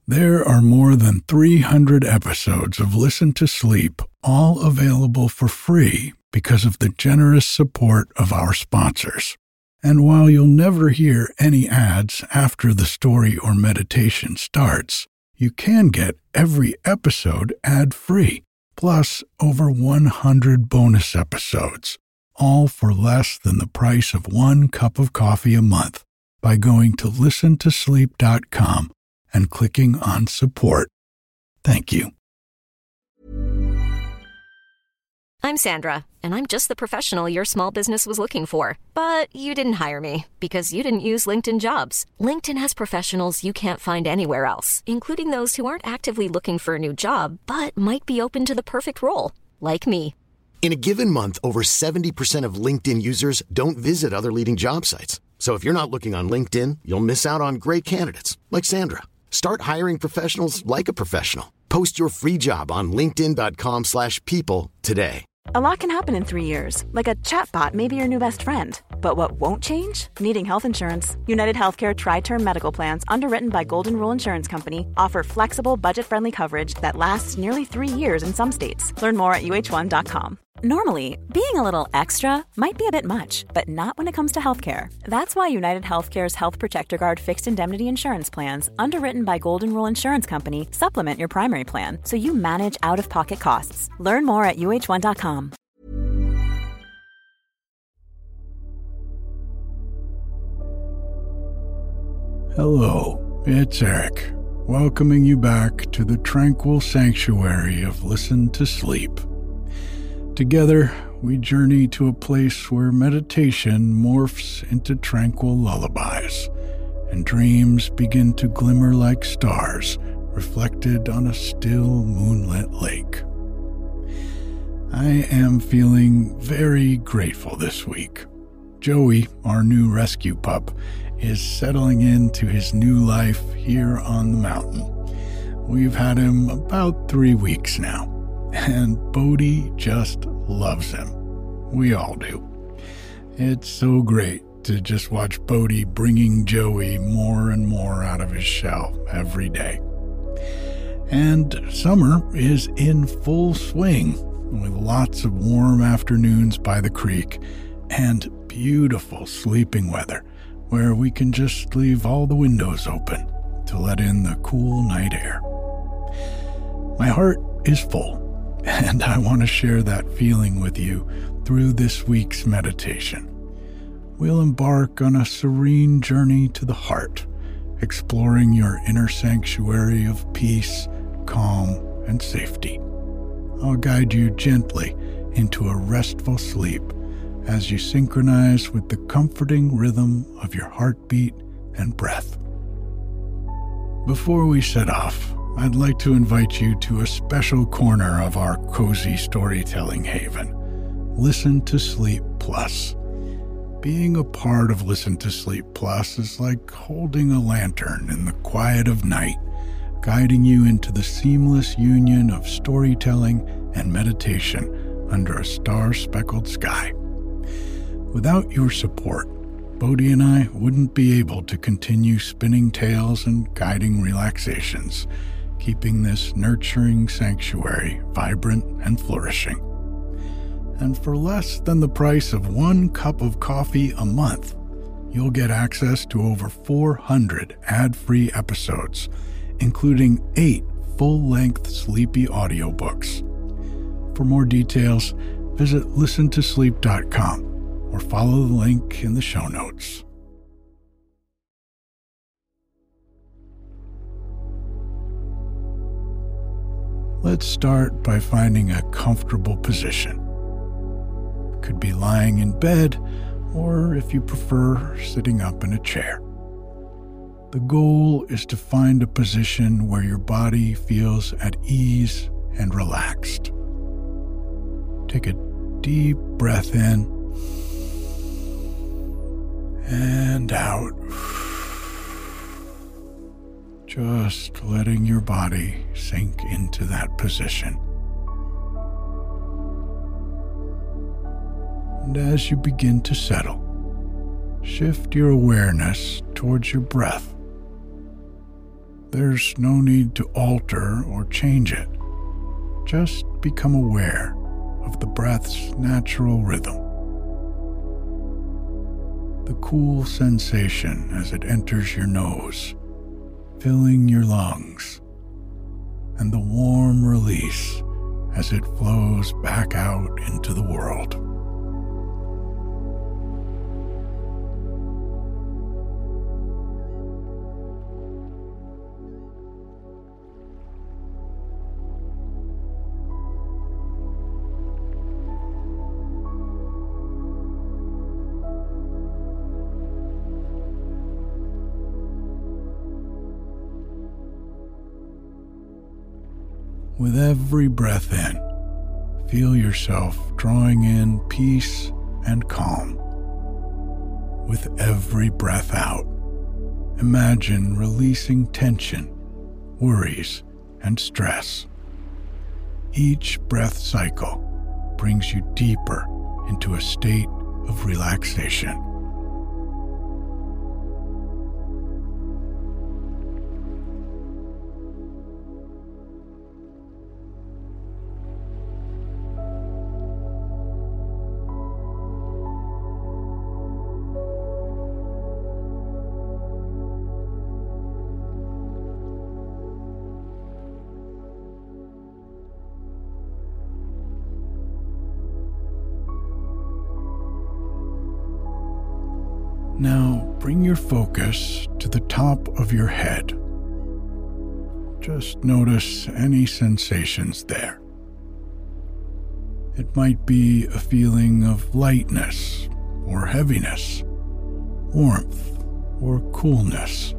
There are more than 300 episodes of Listen to Sleep, all available for free because of the generous support of our sponsors. And while you'll never hear any ads after the story or meditation starts, you can get every episode ad-free, plus over 100 bonus episodes, all for less than the price of one cup of coffee a month by going to listentosleep.com and clicking on support. Thank you. I'm Sandra, and I'm just the professional your small business was looking for. But you didn't hire me because you didn't use LinkedIn Jobs. LinkedIn has professionals you can't find anywhere else, including those who aren't actively looking for a new job, but might be open to the perfect role, like me. In a given month, over 70% of LinkedIn users don't visit other leading job sites. So if you're not looking on LinkedIn, you'll miss out on great candidates like Sandra. Start hiring professionals like a professional. Post your free job on linkedin.com/people today. A lot can happen in 3 years, like a chatbot may be your new best friend. But what won't change? Needing health insurance. United Healthcare Tri-Term Medical Plans, underwritten by Golden Rule Insurance Company, offer flexible, budget-friendly coverage that lasts nearly 3 years in some states. Learn more at uh1.com. Normally, being a little extra might be a bit much, but not when it comes to healthcare. That's why United Healthcare's Health Protector Guard fixed indemnity insurance plans, underwritten by Golden Rule Insurance Company, supplement your primary plan so you manage out-of-pocket costs. Learn more at uh1.com. Hello, it's Eric, welcoming you back to the tranquil sanctuary of Listen to Sleep. Together, we journey to a place where meditation morphs into tranquil lullabies, and dreams begin to glimmer like stars reflected on a still moonlit lake. I am feeling very grateful this week. Joey, our new rescue pup, is settling into his new life here on the mountain. We've had him about 3 weeks now. And Bodhi just loves him. We all do. It's so great to just watch Bodhi bringing Joey more and more out of his shell every day. And summer is in full swing, with lots of warm afternoons by the creek and beautiful sleeping weather where we can just leave all the windows open to let in the cool night air. My heart is full, and I want to share that feeling with you through this week's meditation. We'll embark on a serene journey to the heart, exploring your inner sanctuary of peace, calm, and safety. I'll guide you gently into a restful sleep as you synchronize with the comforting rhythm of your heartbeat and breath. Before we set off, I'd like to invite you to a special corner of our cozy storytelling haven, Listen to Sleep Plus. Being a part of Listen to Sleep Plus is like holding a lantern in the quiet of night, guiding you into the seamless union of storytelling and meditation under a star-speckled sky. Without your support, Bodhi and I wouldn't be able to continue spinning tales and guiding relaxations, keeping this nurturing sanctuary vibrant and flourishing. And for less than the price of one cup of coffee a month, you'll get access to over 400 ad-free episodes, including 8 full-length sleepy audiobooks. For more details, visit listentosleep.com or follow the link in the show notes. Let's start by finding a comfortable position. It could be lying in bed, or if you prefer, sitting up in a chair. The goal is to find a position where your body feels at ease and relaxed. Take a deep breath in and out. Just letting your body sink into that position. And as you begin to settle, shift your awareness towards your breath. There's no need to alter or change it. Just become aware of the breath's natural rhythm. The cool sensation as it enters your nose, filling your lungs, and the warm release as it flows back out into the world. With every breath in, feel yourself drawing in peace and calm. With every breath out, imagine releasing tension, worries, and stress. Each breath cycle brings you deeper into a state of relaxation. Now bring your focus to the top of your head. Just notice any sensations there. It might be a feeling of lightness or heaviness, warmth or coolness.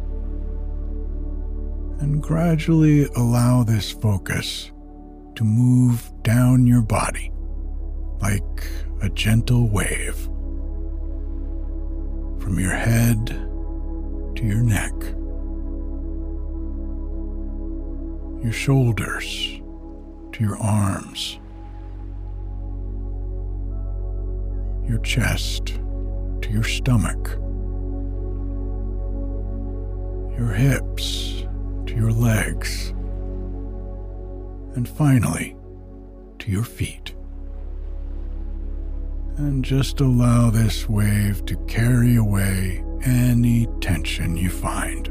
And gradually allow this focus to move down your body like a gentle wave. From your head to your neck, your shoulders to your arms, your chest to your stomach, your hips to your legs, and finally to your feet. And just allow this wave to carry away any tension you find.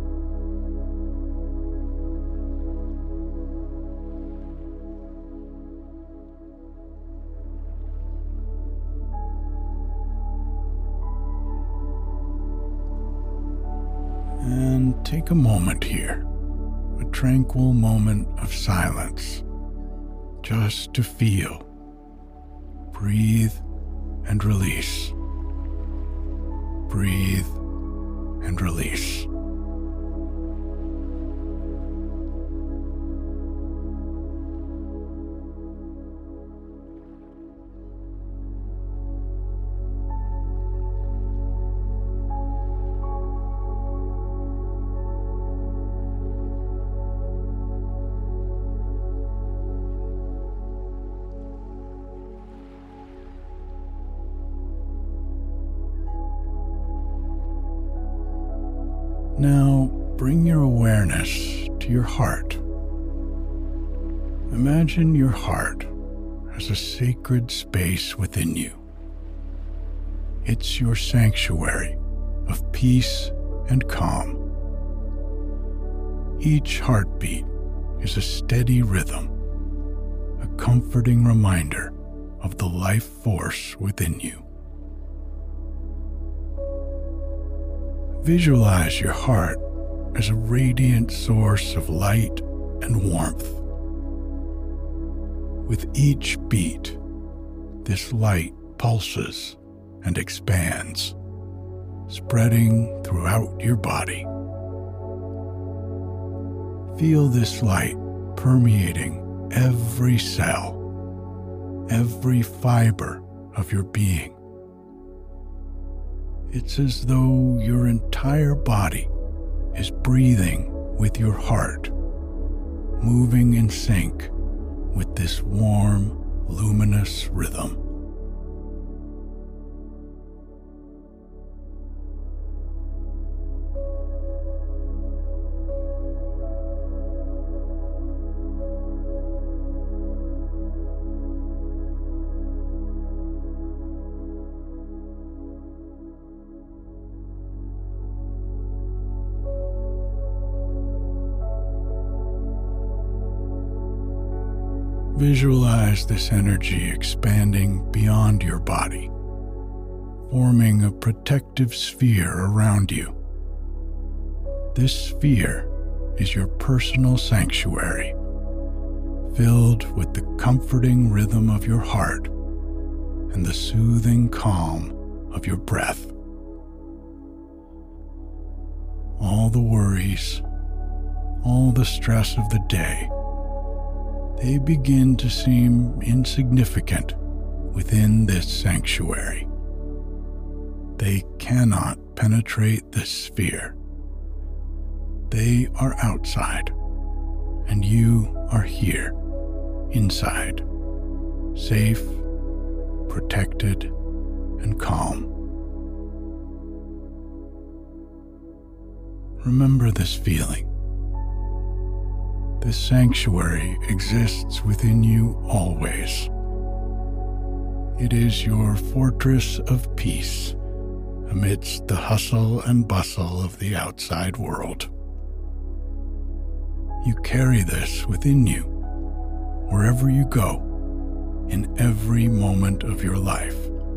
And take a moment here, a tranquil moment of silence, just to feel, breathe, and release. Breathe and release. Now bring your awareness to your heart. Imagine your heart as a sacred space within you. It's your sanctuary of peace and calm. Each heartbeat is a steady rhythm, a comforting reminder of the life force within you. Visualize your heart as a radiant source of light and warmth. With each beat, this light pulses and expands, spreading throughout your body. Feel this light permeating every cell, every fiber of your being. It's as though your entire body is breathing with your heart, moving in sync with this warm, luminous rhythm. Visualize this energy expanding beyond your body, forming a protective sphere around you. This sphere is your personal sanctuary, filled with the comforting rhythm of your heart and the soothing calm of your breath. All the worries, all the stress of the day, they begin to seem insignificant within this sanctuary. They cannot penetrate this sphere. They are outside, and you are here, inside, safe, protected, and calm. Remember this feeling. This sanctuary exists within you always. It is your fortress of peace amidst the hustle and bustle of the outside world. You carry this within you, wherever you go, in every moment of your life.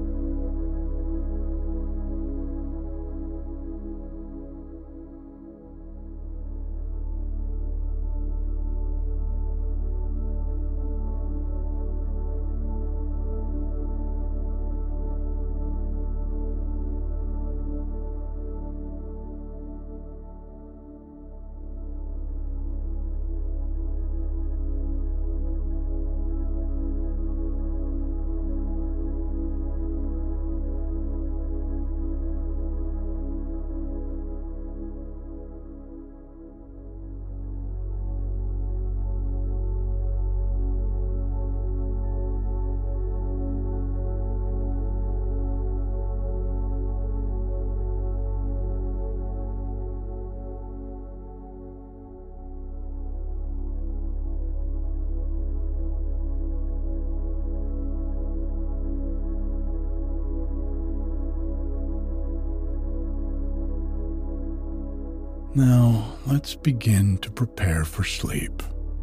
Now, let's begin to prepare for sleep.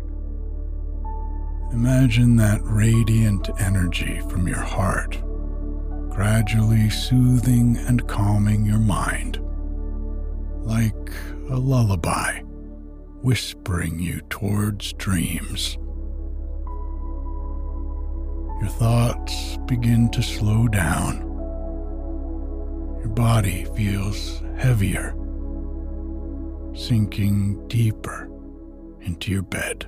Imagine that radiant energy from your heart, gradually soothing and calming your mind, like a lullaby, whispering you towards dreams. Your thoughts begin to slow down. Your body feels heavier, sinking deeper into your bed.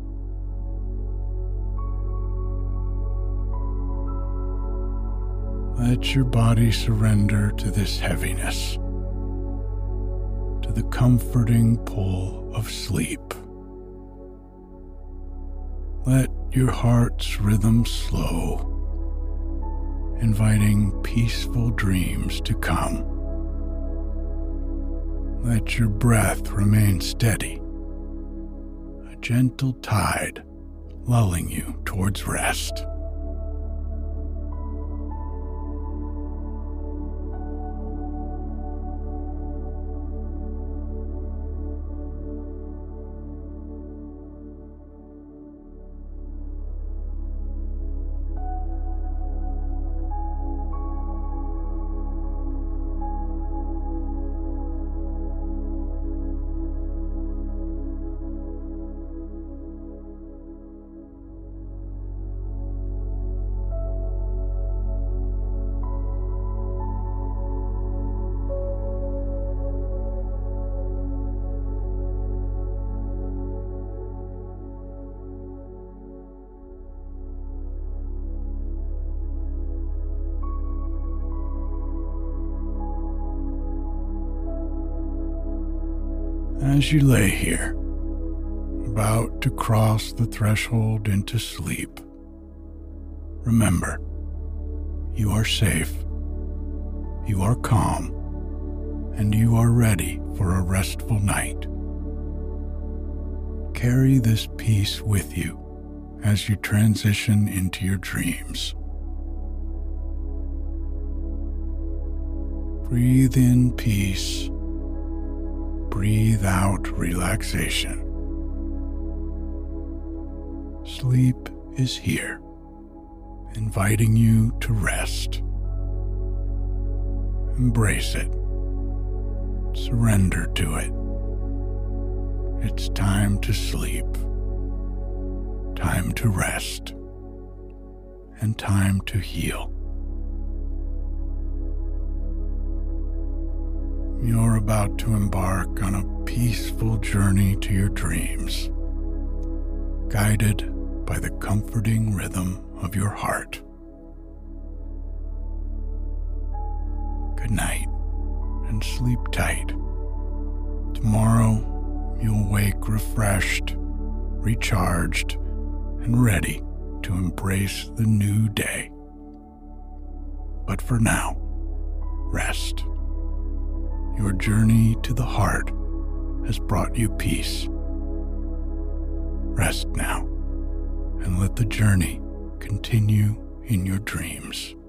Let your body surrender to this heaviness, to the comforting pull of sleep. Let your heart's rhythm slow, inviting peaceful dreams to come. Let your breath remain steady, a gentle tide lulling you towards rest. As you lay here, about to cross the threshold into sleep, remember, you are safe, you are calm, and you are ready for a restful night. Carry this peace with you as you transition into your dreams. Breathe in peace. Breathe out relaxation. Sleep is here, inviting you to rest. Embrace it. Surrender to it. It's time to sleep, time to rest, and time to heal. You're about to embark on a peaceful journey to your dreams, guided by the comforting rhythm of your heart. Good night, and sleep tight. Tomorrow, you'll wake refreshed, recharged, and ready to embrace the new day. But for now, rest. Your journey to the heart has brought you peace. Rest now, and let the journey continue in your dreams.